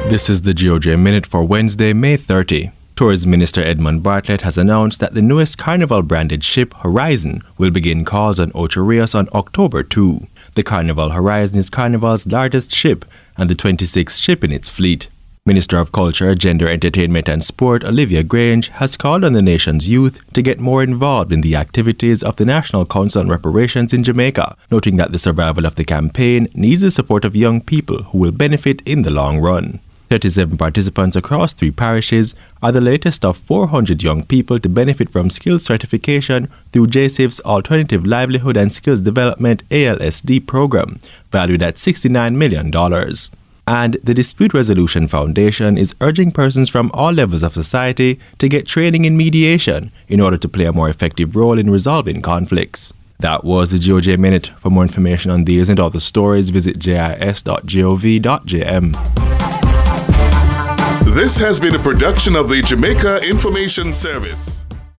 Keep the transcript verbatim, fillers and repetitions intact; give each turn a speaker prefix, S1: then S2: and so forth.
S1: This is the G O J Minute for Wednesday, May thirtieth. Tourism Minister Edmund Bartlett has announced that the newest Carnival-branded ship, Horizon, will begin calls on Ocho Rios on October second. The Carnival Horizon is Carnival's largest ship and the twenty-sixth ship in its fleet. Minister of Culture, Gender, Entertainment and Sport, Olivia Grange, has called on the nation's youth to get more involved in the activities of the National Council on Reparations in Jamaica, noting that the survival of the campaign needs the support of young people who will benefit in the long run. thirty-seven participants across three parishes are the latest of four hundred young people to benefit from skills certification through J S I V's Alternative Livelihood and Skills Development A L S D program, valued at sixty-nine million dollars. And the Dispute Resolution Foundation is urging persons from all levels of society to get training in mediation in order to play a more effective role in resolving conflicts. That was the G O J Minute. For more information on these and other stories, visit j i s dot gov dot j m.
S2: This has been a production of the Jamaica Information Service.